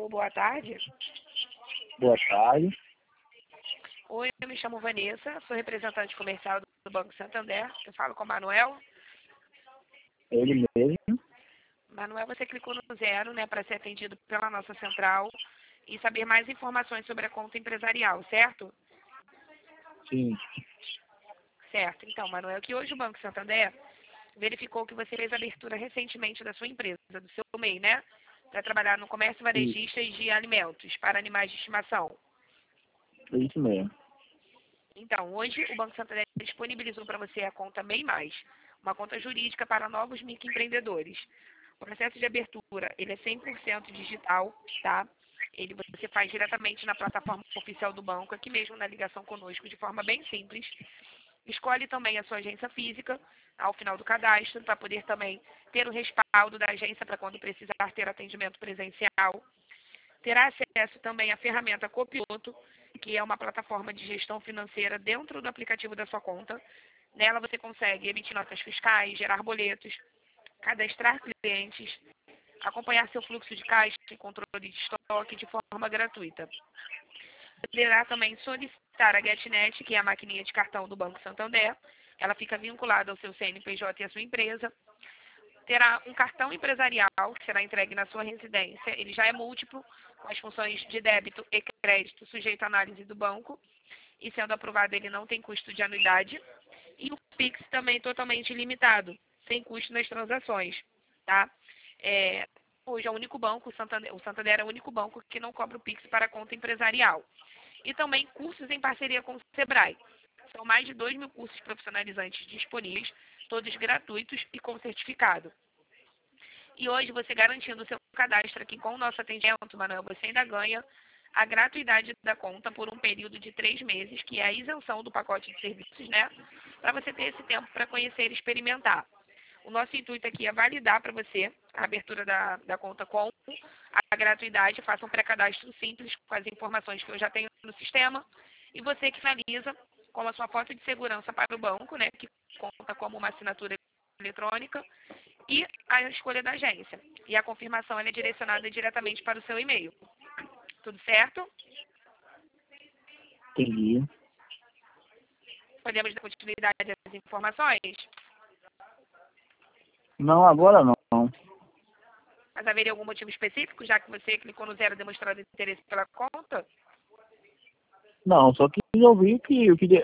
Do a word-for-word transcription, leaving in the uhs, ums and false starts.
Alô, boa tarde. Boa tarde. Oi, eu me chamo Vanessa, sou representante comercial do Banco Santander. Eu falo com o Manuel. Ele mesmo? Manuel, você clicou no zero, né, para ser atendido pela nossa central e saber mais informações sobre a conta empresarial, certo? Sim. Certo. Então, Manuel, que hoje o Banco Santander verificou que você fez a abertura recentemente da sua empresa, do seu M E I, né? Para trabalhar no comércio Isso, varejista e de alimentos para animais de estimação. é isso mesmo. Então, hoje o Banco Santander disponibilizou para você a conta M E I Mais, uma conta jurídica para novos microempreendedores. O processo de abertura, ele é cem por cento digital, tá? Ele você faz diretamente na plataforma oficial do banco, aqui mesmo na ligação conosco, de forma bem simples. Escolhe também a sua agência física ao final do cadastro, para poder também ter o respaldo da agência para quando precisar ter atendimento presencial. Terá acesso também à ferramenta Copiloto, que é uma plataforma de gestão financeira dentro do aplicativo da sua conta. Nela você consegue emitir notas fiscais, gerar boletos, cadastrar clientes, acompanhar seu fluxo de caixa e controle de estoque de forma gratuita. Poderá também solicitar a GetNet, que é a maquininha de cartão do Banco Santander. Ela fica vinculada ao seu C N P J e à sua empresa. Terá um cartão empresarial que será entregue na sua residência. Ele já é múltiplo, com as funções de débito e crédito sujeito à análise do banco. E sendo aprovado, ele não tem custo de anuidade. E o Pix também totalmente ilimitado, sem custo nas transações. Tá? É, hoje é o único banco, o Santander, o Santander é o único banco que não cobra o Pix para a conta empresarial. E também cursos em parceria com o Sebrae. São mais de dois mil cursos profissionalizantes disponíveis, todos gratuitos e com certificado. E hoje, você garantindo o seu cadastro aqui com o nosso atendimento, Manuel, você ainda ganha a gratuidade da conta por um período de três meses, que é a isenção do pacote de serviços, né? Para você ter esse tempo para conhecer e experimentar. O nosso intuito aqui é validar para você a abertura da, da conta com a gratuidade. Faça um pré-cadastro simples com as informações que eu já tenho no sistema. E você que finaliza com a sua foto de segurança para o banco, né, que conta como uma assinatura eletrônica, e a escolha da agência. E a confirmação ela é direcionada diretamente para o seu e-mail. Tudo certo? Entendi. Podemos dar continuidade às informações? Não, agora não. Mas haveria algum motivo específico, já que você clicou no zero demonstrando interesse pela conta? Não, só que eu vi que, eu queria,